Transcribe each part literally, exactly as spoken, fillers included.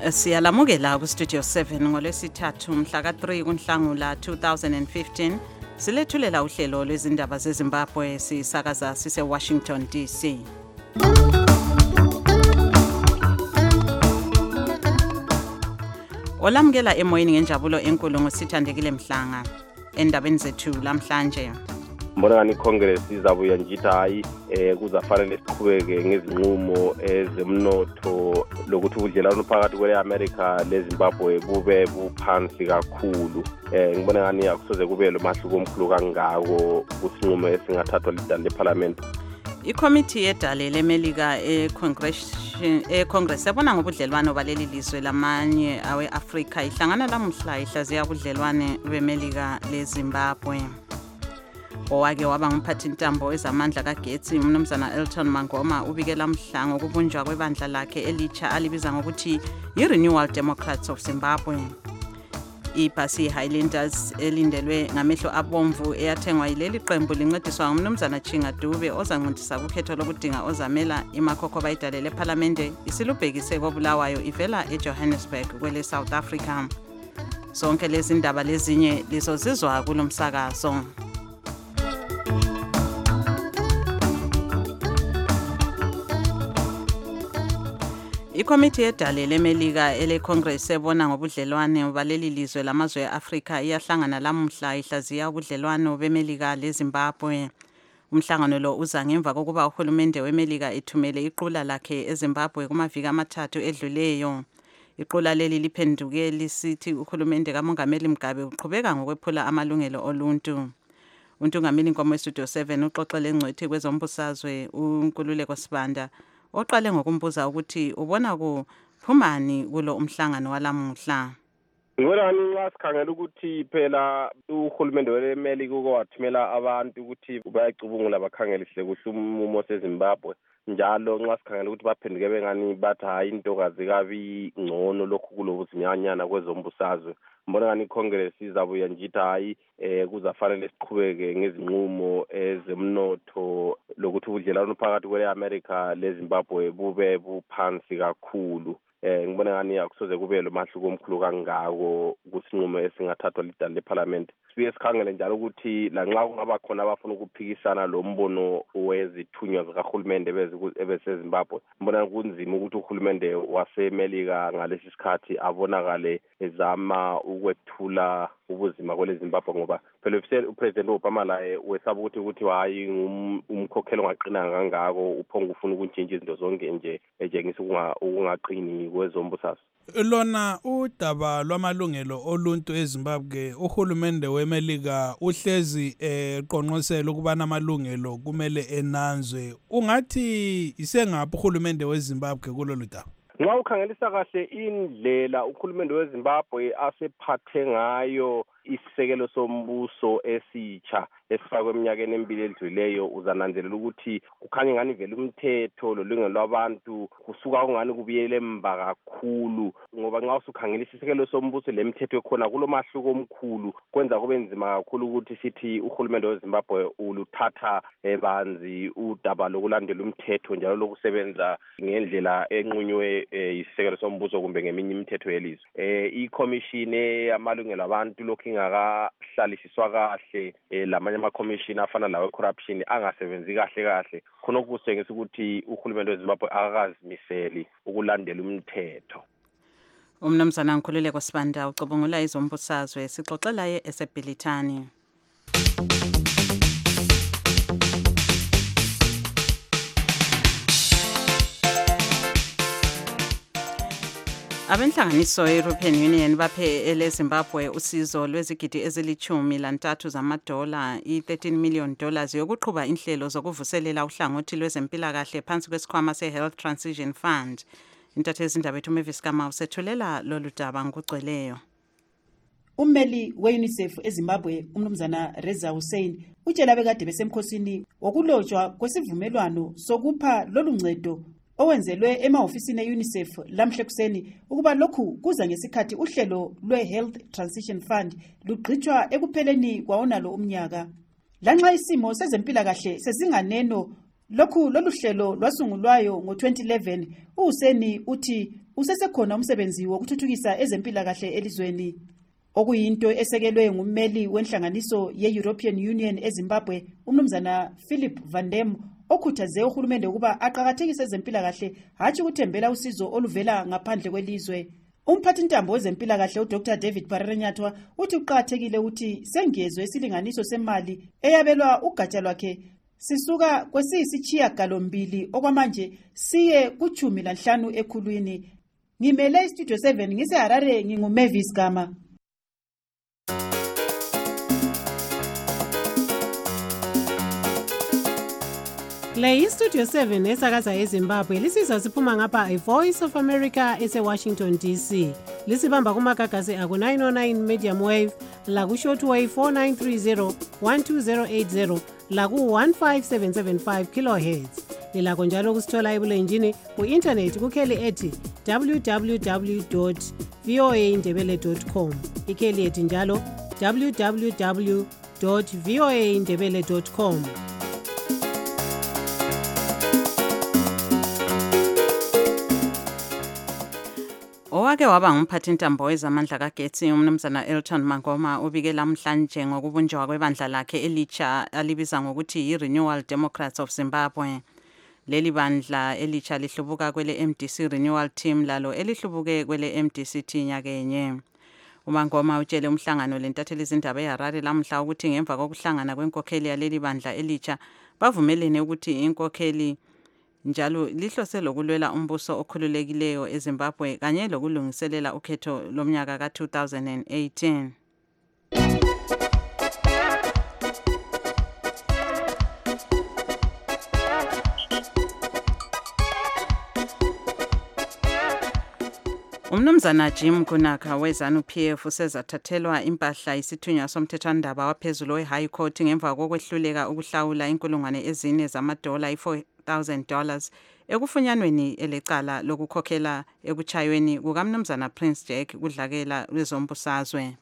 Siyalamukela ku Studio seven ngolwesithathu mhla ka three kuNhlangula two thousand fifteen silethulela uhlelo lwezindaba zeZimbabwe sisakaza sise Washington D C. Olamukela emoyeni ngenjabulo enkulu ngosithandekile Mhlanga endabeni zethu lamhlanje. Mbona ngani Congress izabuya njita hayi eh kuzafanele siqhubeke ngezinqumo ezemnotho lokuthi ubudlelwano phakathi kwe-America leZimbabwe bube buphansi kakhulu. Eh ngibona ngani akusoze kube lo mahluko omkhulu kangako kusinqumo esingathathwa lidala leParliament. Ikomiti yedale leMelika eCongress eCongress yabona ngobudlelwano baleli lizwe lamanye awe-Afrika ihlangana lamuhla ihlaziya ubudlelwane beMelika leZimbabwe. Owake waba ngumphathi ntambo ezamandla kagetsi umnumzana Elton Mangoma ubikela mhla ngokubunjwa kwebandla lakhe elicha alibiza ngokuthi yi-Renewal Democrats of Zimbabwe. IPasi Highlanders elindelwe ngamehlo abomvu eyathengwa yileli qembu lincediswa ngumnumzana Chinga Dube ozanqindisa kukhetho lokudinga ozamela imakhokho bayidale leParliamente isilubhekise kobulawayo ivela eJohannesburg kwele South Africa. Sonke lezi ndaba lezinye lizozizwa kulomsakazo. Ikomiti yedale leMelika eleCongress ebona ngobudlelwane baleli lizwe lamazwe eAfrika iyahlangana lamuhla ihlaziya ubudlelwano beMelika leZimbabwe. Umhlangano lo uza ngemva kokuba uhulumende weMelika ethumele iqula lakhe eZimbabwe kumaviki amathathu edluleyo. Iqula leli liphenduke lisithi uhulumende kaMongameli Mugabe uqhubeka ngokwephula amalungelo oluntu. Untungameli Nkomo Studio seven uxoxele ngcwethi kwezombusazwe uNkululeko Sibanda oqale ngokumbuza ukuthi ubona kuphumani kulo umhlangano walamuhla. Ngibona nxa sikhangela ukuthi phela uhulumende weMelika ukwathumela abantu ukuthi bayacubungula bakhangelisile kuhle umumo seZimbabwe njalo nxa sikhangela ukuthi baphenduke bengani bathi hayi intokazi kabi ngcono lokhu kulobuzinyanyana kwezombusazwe. Mbona ngani Congress izabuya njita hayi eh kuzafanele siqhubeke ngezinqumo ezemnotho lokuthi ubudlelwano phakathi kwe-America leZimbabwe bube buphansi kakhulu. Eh ngibona ngani akusoze kube lo mahluko omkhulu kangako kusinqumo esingathathwa lidala leParliament. Sibuye sikhangele njalo ukuthi la nxa kungaba khona abafuna ukuphikisana lo mbono wezithunywa zikahulumende beseZimbabwe. Mbona kunzima ukuthi uhulumende waseMelika ngalesi sikhathi abonakale ezama ukwethula ubuzima kwele Zimbabwe ngoba phela uPresident Obama laye wesaba ukuthi ukuthi hayi umkhokhelo ongaqina kangako uphonga ufuna ukuntshintsha izinto zonke nje ejengisa ukungaqini kwezombusazwe. Lona udaba lwamalungelo oluntu eZimbabwe uhulumende weMelika uhlezi eqonqosela ukubana amalungelo kumele enanzwe. Ungathi isengaphi uhulumende weZimbabwe kulolu daba? Nxa ukhangelisa kahle indlela uhulumende weZimbabwe asephathe ngayo isisekelo sombuso esitsha esifakwe eminyakeni emibili edluleyo uzananzelela ukuthi kukhanya ngani vele umthetho lolungelo lwabantu kusuka ungani kubiyele emba kakhulu ngoba nxa usukhangelisa isisekelo sombuso lemithetho ekhona kulomahluko omkhulu kwenza kube nzima kakhulu ukuthi sithi uhulumende weZimbabwe uluthatha ebanzi udaba lokulandela umthetho njalo lokusebenza ngendlela enqunywe isisekelo sombuso kumbe ngeminye imithetho yelizwe. Eh iCommission yamalungelo abantu lokhu ingakahlalisiswa kahle lamanye ama-commission afana lawe corruption angasebenzi kahle kahle khona kusengisa ukuthi uhulumende weZimbabwe akazimiseli ukulandela umthetho. Umnumzana Nkululeko Sibanda ucubungula izombusazwe sixoxela ye eseBhilithani. Abenhlanganiso ye-European Union baphe eleZimbabwe usizo lwezigidi ezilichumi lantathu zamadola i-thirteen million dollars yokuqhuba inhlelo zokuvuselela uhlangothi lwezempilakahle phansi kwesikhwama se-Health Transition Fund. Intatheli indaba ethu Mavis Kama usethulela lolu daba ngokugcweleyo. Ummeli we-UNICEF eZimbabwe umnumzana Reza Hussein utshela abekade besemkhosini wokulotshwa kwesivumelwano sokupha lolu ncedo owenzelwe emahofisini e-UNICEF lamhle kuseni ukuba lokhu kuza ngesikhathi uhlelo lwe-Health Transition Fund lugqitshwa ekupheleni kwawonalo umnyaka. Lanxa isimo sezempilakahle sezinganeno lokhu lolu hlelo lwasungulwayo ngo twenty eleven uHuseni uthi usesekhona umsebenzi wokuthuthukisa ezempilakahle elizweni. Okuyinto esekelwe ngummeli wenhlanganiso ye-European Union eZimbabwe, umnumzana Philip Van Dem, okhuthaze uhulumende ukuba aqakathekise ezempilakahle hatshi ukuthembela usizo oluvela ngaphandle kwelizwe. Umphathintambo wezempilakahle uDr David Pararenyathwa uthi uqakathekile ukuthi sengezwe isilinganiso semali eyabelwa ugatsha lwakhe sisuka kwesiyisitshiyagalombili okwamanje siye kuchumi lanhlanu ekhulwini. Ngimele iStudio seven ngiseHarare, nginguMavis Gama. Le iStudio seven esakaza eZimbabwe lisizwa siphuma ngapha iVoice of America ese-Washington D C. Lisibamba kumagagasi aku nine oh nine medium wave, laku shortwave four nine three zero, one two zero eight zero, laku one five seven seven five kilohertz. Lilakho njalo kusithola ebulenjini ku-internet kukheli ethi w w w dot v o a ndebele dot com. Ikheli ethi njalo w w w dot v o a ndebele dot com. Owake waba ngumphathintambo wezamandla kagetsi umnumzana Elton Mangoma ubike namhlanje ngokubunjwa kwebandla lakhe elitsha alibiza ngokuthi yi-Renewal Democrats of Zimbabwe. Leli bandla elitsha lihlubuka kwele M D C Renewal Team lalo elihlubuke kwele M D C T nyakenye. uMangoma utshele umhlangano lentatheli izindaba eHarare lamhla ukuthi ngemva kokuhlangana kwenkokheli yaleli bandla elitsha bavumelene ukuthi inkokheli njalo lihlose lokulwela umbuso okhululekileyo eZimbabwe kanye lokulungiselela ukhetho lomnyaka ka two thousand eighteen. Umnumzana Jim Kunaka wezanu P F usezathathelwa impahla isithunywa somthethwandaba waphezulu we-High Court ngemva kokwehluleka ukuhlawula inkulungwane ezine zamadola i-four thousand dollars ekufunyanweni elecala lokukhokhela ekuchayweni kukamnumzana Prince Jack kudlakela lwezombusazwe.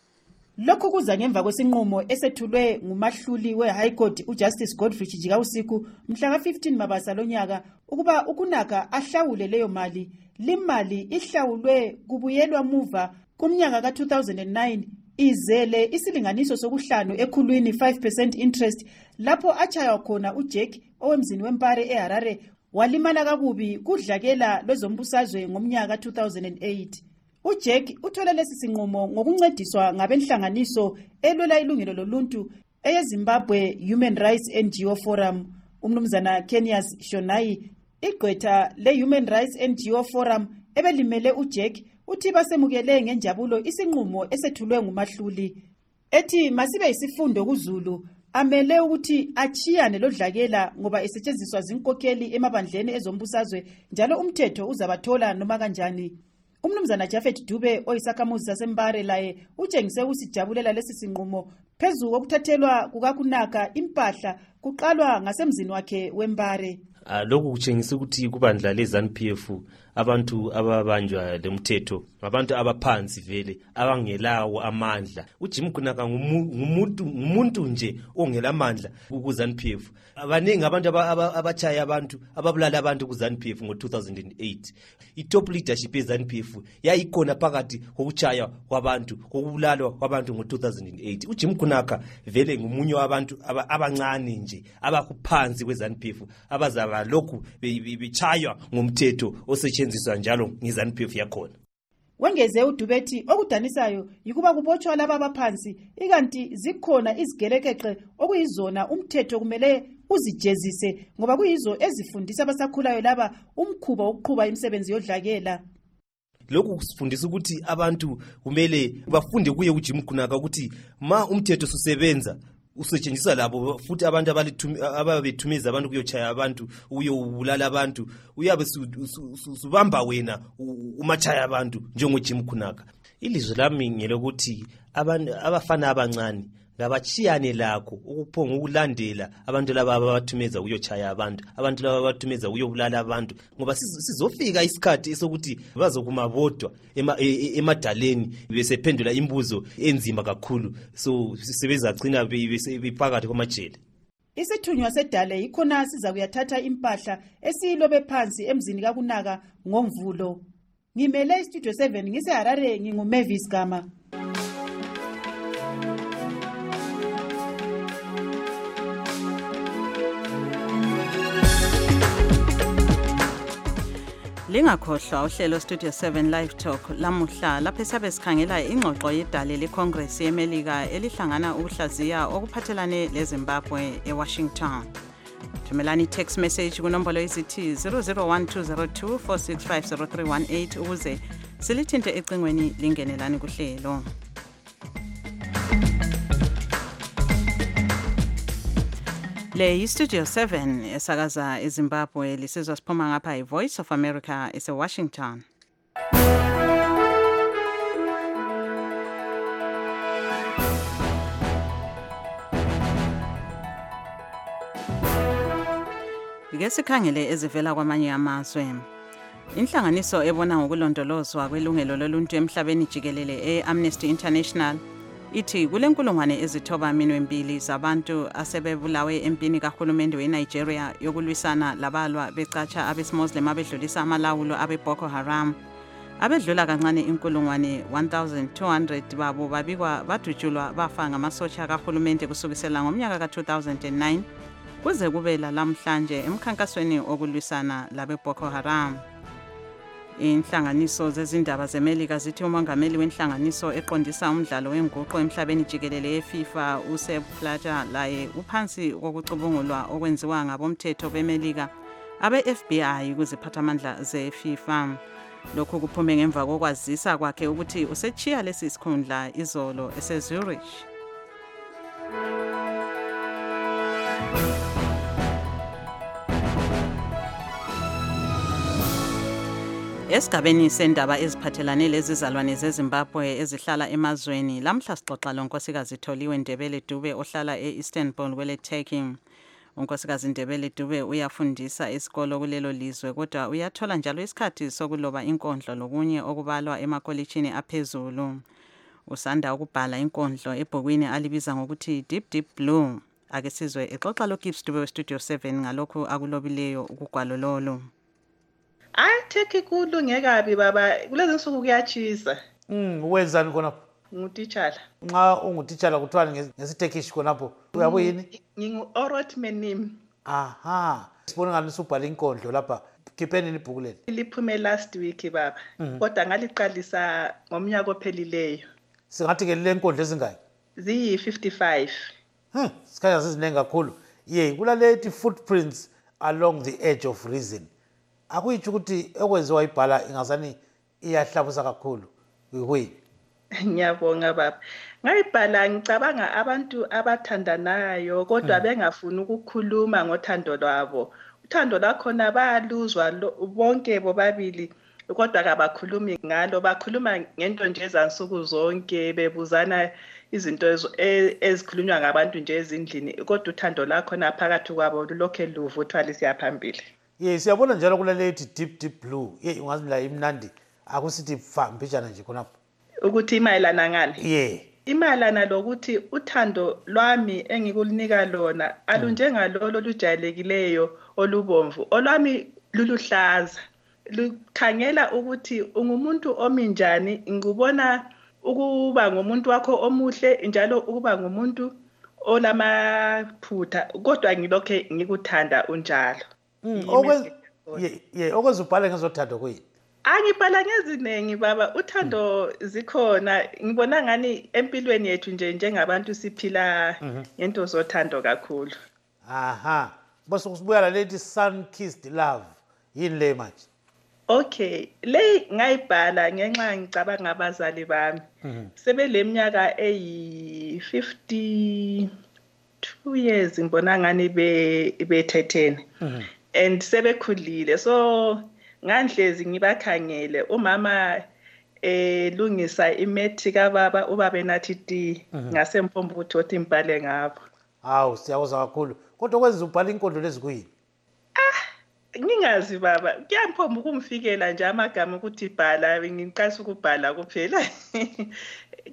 Lokhu kuza ngemva kwesinqumo esethulwe ngumahluli we-High Court uJustice Godfrey Chijikausiku mhla ka fifteen Mabasa lonyaka ukuba ukunaka ahlawule leyo mali. Limali ihlawulwe kubuyelwa muva kumnyaka ka two thousand nine izele isilinganiso sokuhlanu ekhulwini five percent interest lapho achaywa khona uJack owemzini wempare eHarare walimala kakubi kudlakela lwezombusazwe ngomnyaka two thousand eight. uJack uthola lesi sinqumo ngokuncediswa ngabenhlanganiso elwela ilungelo loluntu eyeZimbabwe Human Rights N G O Forum. Umnumzana Kenias Shonai igqwetha le-Human Rights N G O Forum ebelimele uJack uthi basemukele ngenjabulo isinqumo esethulwe ngumahluli ethi masibe isifundo kuZulu amele ukuthi achiyane lodlakela ngoba esetshenziswa zinkokheli emabandleni ezombusazwe njalo umthetho uzabathola noma kanjani. Umnumzana Jafet Dube oyisakhamuzi sasembare laye utshengise usijabulela lesi sinqumo phezu kokuthathelwa kukakunaka impahla kuqalwa ngasemzini wakhe wembare. Uh, lokhu kutshengisa ukuthi kubandla leZANU P F abantu ababanjwa lemthetho ngabantu abaphansi vele abangelawo amandla. uJim Kunaka ngumuntu ngumuntu nje ongela amandla kuZANU P F. Abaningi abantu abachaya abantu ababulala abantu kuZANU P F ngo two thousand eight. I-top leadership yeZANU P F yayikhona phakathi kokuchaya kwabantu kokubulalwa kwabantu ngo two thousand eight. uJim Kunaka vele ngumunye wabantu abancane nje abakuphansi kweZANU P F abazaba lokhu bichaywa ngomthetho osetshenziswa njalo ngeZANU P F yakhona. Wengeze uDubethi okudanisayo yikuba kubotshwa laba abaphansi ikanti zikhona izigelekeqe okuyizona umthetho kumele uzijezise ngoba kuyizo ezifundisa abasakhulayo laba umkhuba wokuqhuba imisebenzi yodlakela. Lokhu kusifundisa ukuthi abantu kumele bafunde kuye uJim Kunaka ukuthi ma umthetho ususebenza usetshenziswa labo futhi abantu ababethumeza abantu kuyochaya abantu uyobulala abantu uyabe subamba wena umachaya abantu njengoJim Kunaka. Ilizwe lami ngelokuthi abantu abafana abancane ngabachiyane lakho ukuphonga ukulandela abantu laba abathumeza uyochaya abantu abantu laba abathumeza uyobulala abantu ngoba sizofika isikhathi esokuthi bazokuma bodwa emadaleni besephendula imbuzo enzima kakhulu so sebezagcina bephakathi kwamajele. Isithunywa sedale ikhona siza kuyathatha impahla esilobe phansi emzini kakunaka ngomvulo. ngimele istudio seven ngiseharare ngingumavis Gama. Lingakhohlwa uhlelo Studio seven Live Talk lamuhla lapho siyabe sikhangela ingxoxo yedale leCongress yeMelika elihlangana ukuhlaziya okuphathelane leZimbabwe eWashington. Thumelani text message kunombolo isithi zero zero one two zero two four six five zero three one eight ukuze silithinte ecingweni lingenelani kuhlelo. Le Studio seven esakaza eZimbabwe lisizwa siphuma ngapha iVoice of America eseWashington. Ike sikhangele ezivela kwamanye amazwe. Inhlanganiso ebona ngokulondolozwa kwelungelo loluntu emhlabeni jikelele eAmnesty International ithi kulenkulungwane ezithoba minwembili zabantu asebebulawe empini kahulumende weNigeria yokulwisana labalwa becatsha abesimuslim abedlulisa amalawulo abeBoko Haram. Abedlula kancane inkulungwane one thousand two hundred babo babikwa badutshulwa bafa ngamasotsha kahulumende kusukisela ngomnyaka ka two thousand nine kuze kube lamhlanje emkhankasweni okulwisana labeBoko Haram. Inhlanganiso zezindaba zeMelika zithi umongameli wenhlanganiso eqondisa umdlalo wenguqu emhlabeni jikelele eFIFA uSepp Blatter laye uphansi kokucubungulwa okwenziwa ngabomthetho beMelika abe-F B I kuziphathamandla zeFIFA. Lokhu kuphume ngemva kokwazisa kwakhe ukuthi usechiya lesi sikhundla izolo eseZurich. Esigabeni sendaba eziphathelane lezizalwane zeZimbabwe ezihlala emazweni lamhla sixoxa lonkosikazi Tholiwe Ndebele Dube ohlala eIstanbul kwele Turkey. Unkosikazi Ndebele Dube uyafundisa esikolo kulelo lizwe kodwa uyathola njalo isikhathi sokuloba inkondlo lokunye okubalwa emakolitshini aphezulu. Usanda ukubhala inkondlo ebhukwini alibiza ngokuthi Deep Deep Blue. Ake sizwe exoxa lo Gibbs Dube Studio seven ngalokho akulobileyo ukugwalo lolo. Ay Turkey kulunge kabi baba kulezi nsuku kuyachisa. Mm wenzani khona? Ngutitshala. Nxa ungutitshala kuthiwa ngesiTurkish khonapho. Uyabu yini? Ngingu Orot Menim. Aha. Sibona ngani usubhala inkondlo lapha. Khipheni ibhuku leli. Liphume last week baba. Kodwa ngaliqalisa ngomnyaka ophelileyo. Singathi ke le nkondlo ezingaki? Ziyi fifty-five. Hm, sikhanya sizinenge kakhulu. Ye, kulalethi footprints along the edge of reason. Akuyitsho ukuthi ekwenziwa ibhala ingazani iyahlabusa kakhulu kuyini? Ngiyabonga baba. Ngayibhala ngicabanga abantu abathandanayo kodwa bengafuni ukukhuluma ngothando lwabo. Uthando lwakhona bayaluzwa bonke bobabili kodwa kabakhulumi ngalo, bakhuluma ngento nje ezansuku zonke bebuzana izinto ezikhulunywa ngabantu nje ezindlini kodwa uthando lakhona phakathi kwabo lokho luvuthwa lisiyaphambili. Ye siyabona njalo kulalethi Deep Deep Blue. Ye ungazi la imnandi akusithi fambijana nje khonapho. Ukuthi imayelana ngani? Ye. Imayelana lokuthi uthando lwami engikulinika lona alunjengalolo lujayelekileyo olubomvu. Olwami luluhlaza. Lukhangela ukuthi ungumuntu ominjani, ngubona ukuba ngumuntu wakho omuhle njalo ukuba ngumuntu olamaphutha kodwa ngilokho ngikuthanda unjalo. Okwenza ye ye okwenza ubhale ngezothando kuyini? Angibhala ngezinengi baba, uthando zikhona. Ngibona ngani empilweni yethu nje njengabantu siphila ngento zothando kakhulu. Aha. Bese kusibuya la lethi sun kissed love. Yini le manje? Okay, le ngayibhala ngenxa ngicabanga abazali bami. Sebeleminyaka eyi fifty-two years ngibona ngani be bethethene. And sebekhulile so ngandlezi ngibakhangele umama elungisa imethi kababa ubaba enathi ti ngasempombo ukuthi othi impale ngabo. Hawu siyakuza kakhulu kodwa kwenza ubhala inkondlo lezi kuyini? Ah ngingazi baba kuyamphomba ukumfikela nje amagama ukuthi ibhala ngiqasa ukubhala kuphela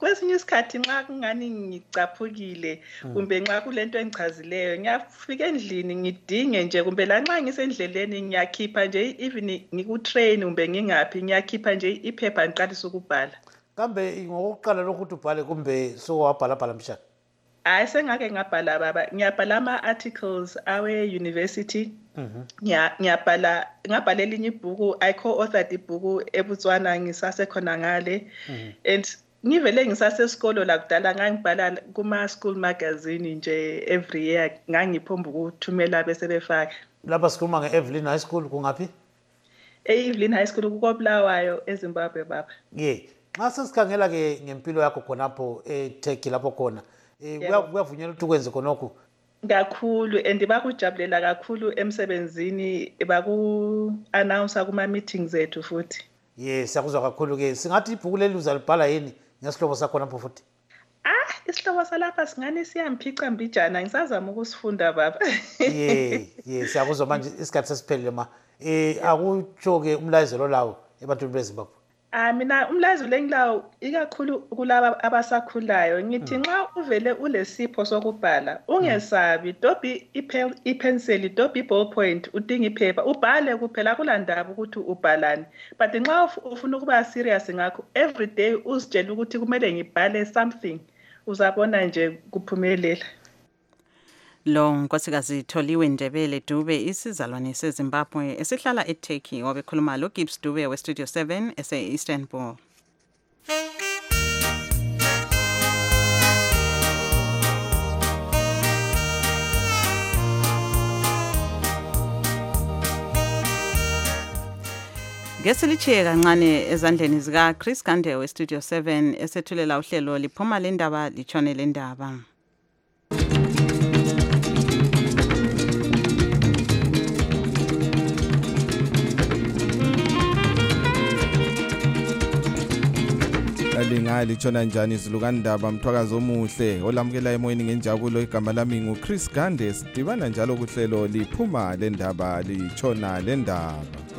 kwesinye isikhathi nxa kungani ngicaphukile kumbe nxa kulento engichazileyo ngiyafika endlini ngidinge nje kumbe la nxa ngisendleleni ngiyakhipha nje even ngikutrain kumbe ngingaphi ngiyakhipha nje iphepha ngiqalisa ukubhala. Kambe ngokuqala lokuthi ubhale kumbe sowabhala bhala mshaka? Hayi sengake ngabhala baba ngiyabhala ama-articles awe-university. Ngiyabhala ngabhala elinye ibhuku I co-authored ibhuku eBotswana ngisasekhona ngale and ngivele ngisasesikolo la kudala ngangibhala kuma-school magazine nje every year ngangiphomba ukuthumela bese befaka. Lapha sikhuluma nge-Evelyn High School kungaphi? E-Evelyn High School kukoBulawayo eZimbabwe baba. Ye. Nxa sesikhangela ke ngempilo yakho khonapho eTurkey lapho khona kuyavunyelwa ukuthi ukwenze khonokho? Kakhulu and bakujabulela kakhulu emsebenzini baku-announce kuma-meetings ethu futhi. Yes, siyakuzwa kakhulu ke. Singathi ibhuku leli uzalibhala yini ngesihlobo sakho lapho futhi? Ah, isihlobo salapha singani siyamphica mbijana ngisazama ukusifunda baba. Ye, ye siyakuzwa manje isikhathi sesiphelile ma. Eh akutsho ke umlayezelo lawo ebantwini beZimbabwe. Ah mina umlayezo engilawo ikakhulu kulaba abasakhulayo ngithi nxa uvele ulesipho sokubhala ungesabi dobi ipenseli dobi ballpoint udinga iphepha ubhale kuphela kulandaba ukuthi ubhalani but nxa ufuna ukuba serious ngakho every day uzitshela ukuthi kumele ngibhale something uzabona nje kuphumelela. Lo nkosikazi Tholiwe Ndebele Dube isizalwane seZimbabwe esihlala eTurkey wabekhuluma lo Gibbs Dube we Studio seven ese Istanbul. Ngesilichiye kancane ezandleni zika Chris Gande we Studio seven esethulela uhlelo liphuma lendaba lichone lendaba. Linga lichona njani izilukandaba mthwakazi omuhle olamukela emoyeni ngenjabulo igama lami nguChris Gande sidibana njalo kuhlelo liphuma lendaba lichona lendaba.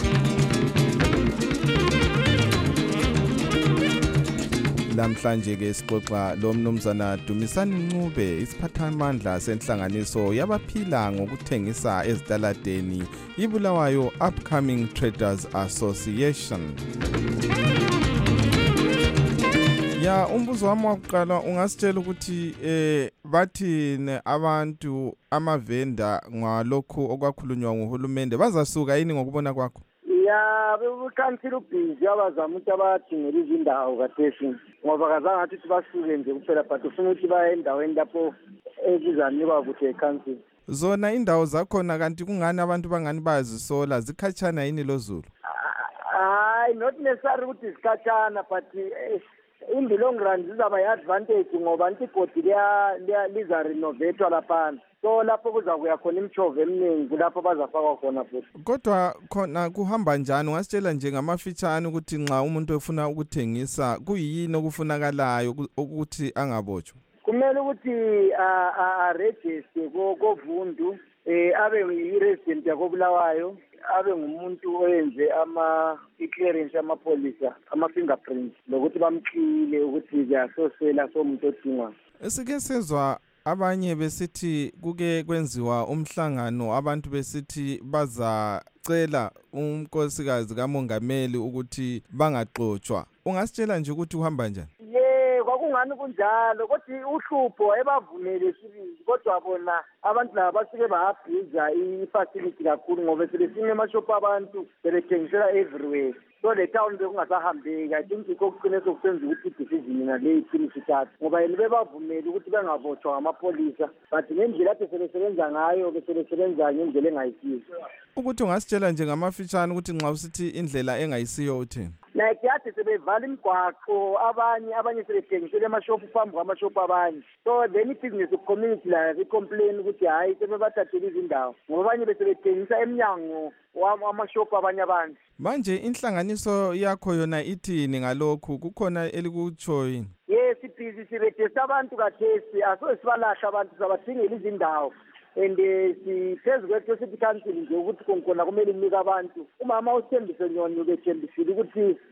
Namhlanje ke sixoxa lo mnumzana Dumisani Ncube isiphathamandla senhlanganiso yabaphila ngokuthengisa ezitaladeni iBulawayo Upcoming Traders Association. Ya umbuzo wami wokuqala ungasitshela ukuthi eh bathi abantu amavenda ngalokho okwakhulunywa nguhulumende bazasuka yini ngokubona kwakho? Ya bekukansila ubhizi abazama ukuthi abadingela izindawo kathesi ngoba kazange athi basuke nje kuphela but ufuna ukuthi baye endaweni lapho ezizanikwa kuthi ekansila. Zona indawo zakhona kanti kungani abantu bangani bayazisola zikhatshana yini loZulu? Hayi not necessary ukuthi zikhatshana but in the long run zizaba yi-advantage ngoba antigodi liza renovatwa laphana so lapho kuzakuya khona imchove eminingi kulapho bazafakwa khona futhi. Kodwa khona kuhamba njani ungasitshela nje ngamafitshane ukuthi nxa umuntu efuna ukuthengisa kuyini okufunakalayo ukuthi angabotshwa? Kumele ukuthi a-register koVundu eh abe yi-resident yakoBulawayo abe ngumuntu oyenze ama i-clearance amapolisa ama-fingerprints lokuthi bamqile ukuthi kuyasosela somuntu odingwa. Esike sezwa abanye besithi kuke kwenziwa umhlangano abantu besithi bazacela unkosikazi kamongameli ukuthi bangaxotshwa. Ungasitshela nje ukuthi uhamba njani? Kwakungani kunjalo kodwa uhlupho ebavumele sibili kodwa bona abantu laba basuke bahabhiza i-facility kakhulu ngoba selesine emashop abantu sebethengisela everywhere so le town bekungasahambeki. I think ikho kuqine sokusenza ukuthi i-decision nale iqinisa ithatha ngoba yena bebavumele ukuthi bengabotshwa ngamapolisa but ngendlela ade sebesebenza ngayo besebenza ngendlela engayisiyo. Ukuthi ungasitshela nje ngamafitshane ukuthi nxa usithi indlela engayisiyo uthini? Like yade sebevala imigwaqo abanye abanye sebethengisela emashopu phambi kwamashopu abanye so then i-business community la i-complain ukuthi hayi sebebathathela izindawo ngoba abanye besebethengisa emnyango wamashopu abanye abantu. Manje inhlanganiso yakho yona ithini ngalokhu kukhona elikutsho yini? Yes ibhizi sirejista abantu kathesi aso sibalahla abantu sabadingela izindawo and siphezu kwethu sithi council nje ukuthi konkhona kumele inike abantu umama usithembise nyoni ubethembisile ukuthi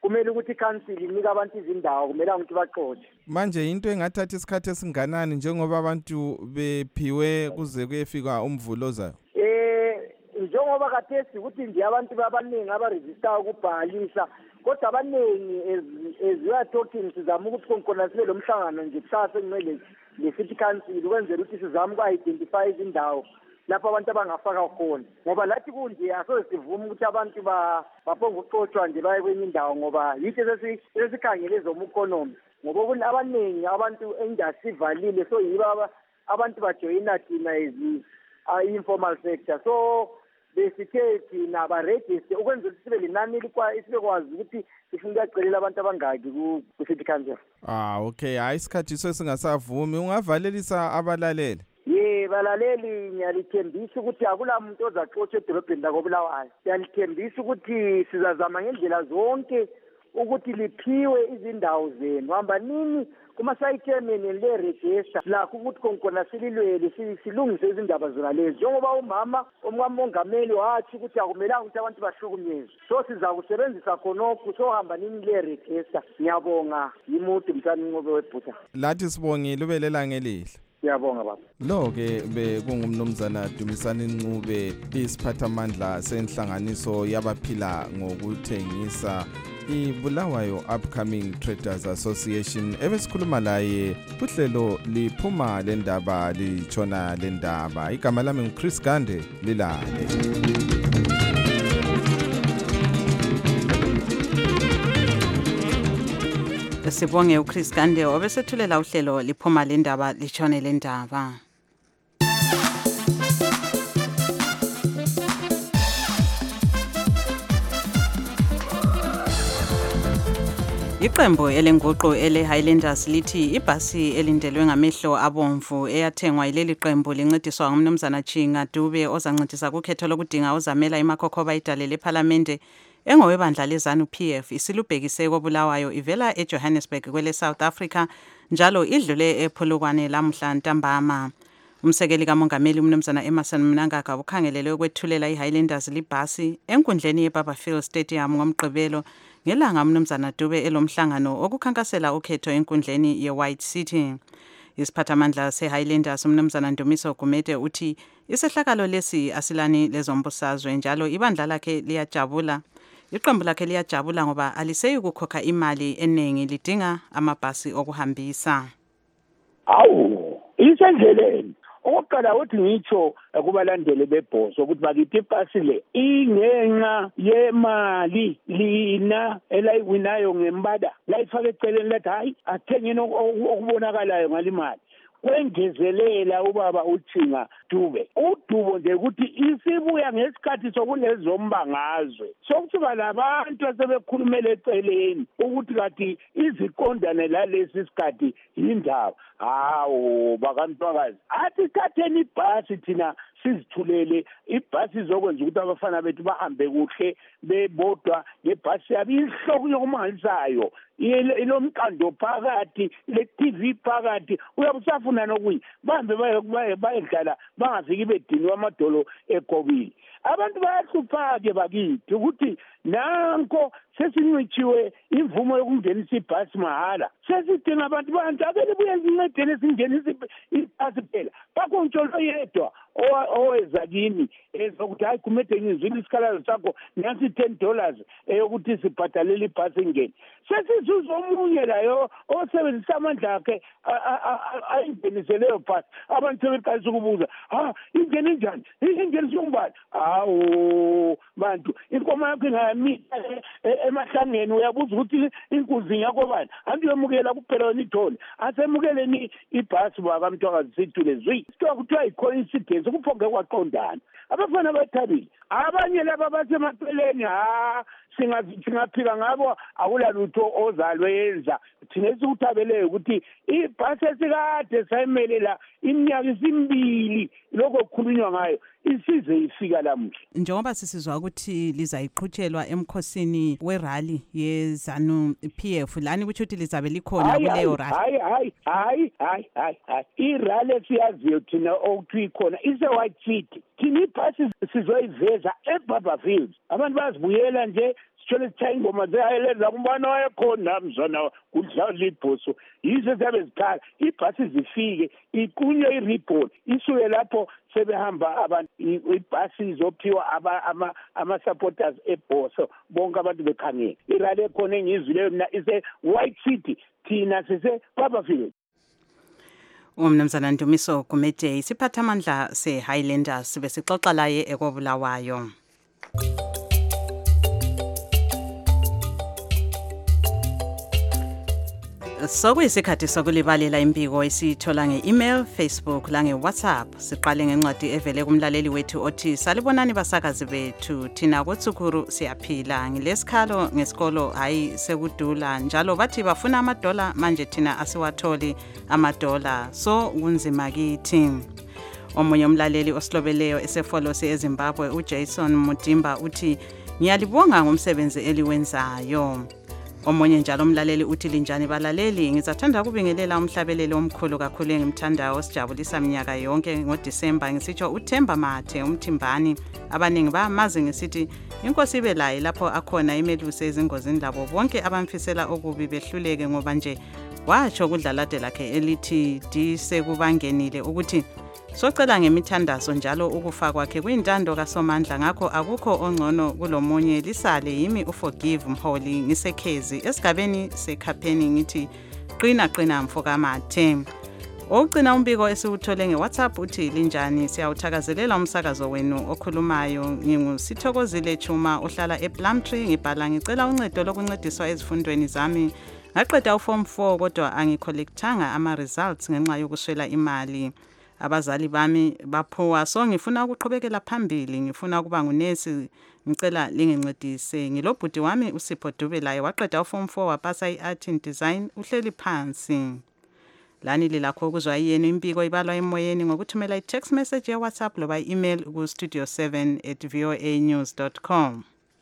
kumele ukuthi i-council inike abantu izindawo kumele ukuthi baxoxe. Manje into engathatha isikhathi esinganani njengoba abantu bephiwe kuze kuyefika umvulo ozayo? Eh njengoba kathesi ukuthi nje abantu abaningi abaregister ukubhalisa kodwa abaningi as we are talking sizama ukuthi khona sibe lo mhlangano nje kusasa kumele le city council ukwenzela ukuthi sizama uku-identify izindawo lapho abantu abangafaka khona ngoba lathi kunje asoze sivume ukuthi abantu baphonga ukuxoxwa nje baye kwenye indawo ngoba yithi sesikhangele zomukonomi ngoba kuna abaningi abantu industry valile so yiba abantu bajoyina thina ezi informal sector so besithe thina baregister ukwenzela ukuthi sibe lenani sibe kwazi ukuthi sifuna ukuyacelela abantu abangaki ku-city council. Ah okay, hayi isikhathi sesingasavumi ungavalelisa abalaleli. Ye balaleli ngiyalithembisa ukuthi akula muntu ozaxoxa edolobheni lakoBulawayo. Ngiyalithembisa ukuthi sizazama ngendlela zonke ukuthi liphiwe izindawo zenu. Hamba nini kuma-site-emeni le-register lakho ukuthi khona sililwele silungise izindaba zona lezi njengoba umama omkamongameli wathi ukuthi akumelanga ukuthi abantu bahlukunyezwe so siza kusebenzisa khonokho sohamba nini le-register. Ngiyabonga yimuntu Mthani Nqobe webhuta. Lathi sibongile ubelela ngelihle. Siyabonga baba. Lo-ke bekungumnumzana Dumisani Ncube isiphathamandla senhlanganiso yabaphila ngokuthengisa iBulawayo Upcoming Traders Association ebesikhuluma laye kuhlelo liphuma lendaba litshona lendaba. Igama lami nguChris Gande lilale. Sibonge uChris Gande obesethulela uhlelo liphuma lendaba litshone lendaba. Iqembu elenguqu ele Highlanders lithi ibhasi elindelwe ngamehlo abomvu eyathengwa ileli qembu lincediswa ngumnumzana Chinga Dube ozancedisa kukhetho lokudinga ozamela imakhokhoba idale leParliamente engowebandla lezanu P F isilubhekise koBulawayo ivela eJohannesburg kwele South Africa njalo idlule ePolokwane lamhla ntambama. Umsekeli kamongameli umnumzana Emerson Mnangagwa ukhangelele ukwethulela iHighlanders libhasi enkundleni yeBarberfield Stadium ngomgqibelo ngelanga umnumzana Dube elomhlangano okukhankasela ukhetho enkundleni yeWhite City. Isiphathamandla seHighlanders umnumzana Ndumiso Gumede uthi isehlakalo lesi asilani lezombusazwe njalo ibandla lakhe liyajabula. Iqembu lakhe liyajabula ngoba aliseyi ukukhokha imali eningi lidinga amabhasi okuhambisa. Awu, isendleleni. Okokuqala uthi ngitsho kubalandeli bebhoso ukuthi bakithi ibhasi le ingenxa yemali lina elayiwinayo ngembada layifaka eceleni lathi hayi athengeni okubonakalayo ngalimali kwengezelela ubaba uChinga Dube. uDubo nje ukuthi isibuya ngesikhathi sokulezombangazwe sokusuka labantu asebekhulumela eceleni ukuthi kathi iziqondane lalesi sikhathi indaba. Hawo bakantwakazi athi thatheni ibhasi thina sizithulele ibhasi izokwenza ukuthi abafana bethu bahambe kuhle bebodwa ngebhasi yabo inhloko yokumangalisayo ilomqando phakathi le-T V phakathi uyabusafuna nokuyi bahambe bayedlala bangafiki bediniwe amadolo egobile. Abantu bayahlupha-ke bakithi ukuthi nanko sesincitshiwe imvumo yokungenisa ibhasi mahala sesidinga abantu bantu abele buye zincedele singenisa ibhasi phela bakontsholo yedwa oweza kini ezokuthi hayi kumede ngizwile isikhalazo sakho nansi ten dollars eyokuthi sibhadalele ibhasi ingene sesizuza omunye layo osebenzisa amandla akhe ayingenise leyo bhasi abantu sebeqalisa ukubuza ha ingene njani ingenisa umbani. Hawu bantu inkomo yakho ingayamisa emahlangeni uyabuza ukuthi inkunzi yakho bani andiyomukela kuphela wena ithole asemukeleni ibhasi bakamntwakazi sithule zwi sithiwa kuthiwa yi-coincidence kuphonge kwaqondana abafana bathabile abanye laba basemaceleni ha singaphika ngabo akulalutho ozalwe yenza thina esikutabeleyo ukuthi ibhasi esikade sayimelela iminyaka isimbili lokho kukhulunywa ngayo isize ifika lamuhla. Njengoba sisizwa ukuthi lizayiqhutshelwa emkhosini werally yezanu P F lani ukuthi uthi lizabe likhona kuleyo rally. Hayi hayi hayi hayi hayi hayi irally esiyaziyo thina okuthi ikhona ise-White City thina ibhasi sizoyiveza eBarberfield abantu bazibuyela nje sithole sithaye ingoma ze-Highlanders umbona wayekhona mzwana kudlala ibhoso yizo zabe zikhala ibhasi zifike iqunywe i-ribbon isuke lapho sebehamba abantu ibhasi izophiwa ama-supporters ebhoso bonke abantu bekhangela irali ekhona engiyizwileyo mina ise-White City thina sise-Barberville. Umnumzana Ndumiso Gumede isiphathamandla se-Highlanders besixoxa laye ekobulawayo. Sokuyisikhathi sokulibalela impiko esithola nge-email, Facebook lange WhatsApp. Siqale ngencwadi evele kumlaleli wethu othi salibonani basakazi bethu thina koTsukuru siyaphila ngilesikhalo ngesikolo hayi sekudula njalo bathi bafuna amadola manje thina asiwatholi amadola so kunzima kithi. Omunye umlaleli osilobeleyo esefolosi eZimbabwe uJason Mudimba uthi ngiyalibonga ngomsebenzi eliwenzayo. Omunye njalo umlaleli uthi linjani balaleli ngizathanda ukubingelela umhlabeleli omkhulu kakhulu engimthandayo osijabulisa minyaka yonke ngoDisemba ngisitsho uThemba Mathe umthimbani abaningi bamazi ngisithi inkosi ibe laye lapho akhona imelusi ezingozini labo bonke abamfisela okubi behluleke ngoba nje watsho kudlalade lakhe elithi disekubangenile ukuthi socela ngemithandazo njalo ukufa kwakhe kwintando kaSomandla ngakho akukho ongcono kulomunye lisale yimi uforgive mholi ngisekhezi esigabeni sekhapheni ngithi qina qina mfoka Mathe. Ogcina umbiko esiwuthole ngeWhatsApp uthi linjani siyawuthakazelela umsakazo wenu okhulumayo ngingusithokozile Chuma ohlala ePlumtree ngibhala ngicela uncedo lokuncediswa ezifundweni zami ngaqeda uform four kodwa angikholekthanga ama results ngenxa yokuswela imali. Abazali bami baphuwa so ngifuna ukuqhubekela phambili ngifuna ukuba ngunesi ngicela lingincedise ngilobhuti wami uSipho Dubelayo waqeda uform four wapasa iart and design uhleli phansi. Lani lilakho ukuzwa yenu impiko ibalwa emoyeni ngokuthumela i-text message ya WhatsApp loba i-email ku studio seven at voa news dot com.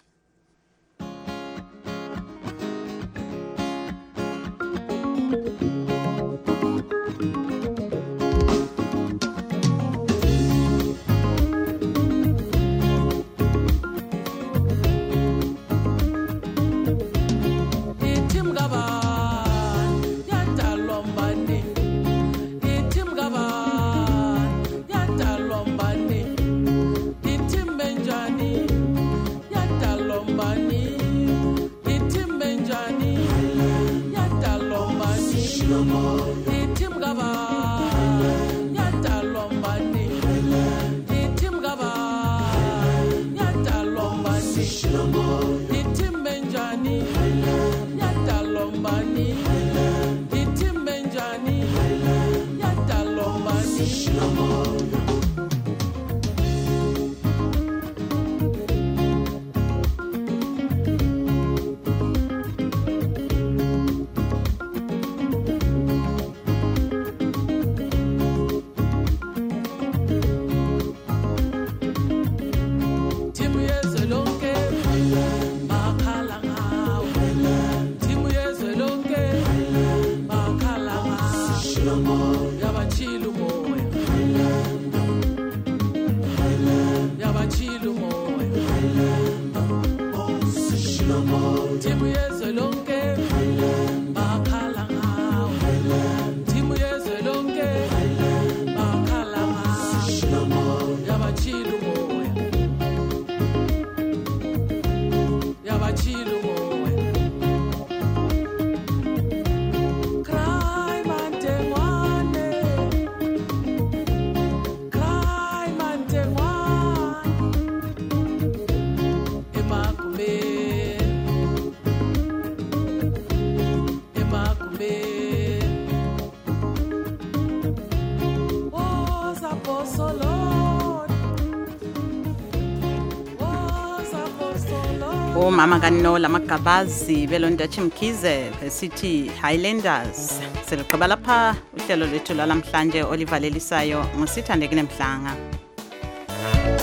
Mama Kanola Magabazi Belonda Chimkize City Highlanders seliqhubela lapha uhlelo lethu lalamhlanje olivalelisayo ngosithandekile Mhlanga.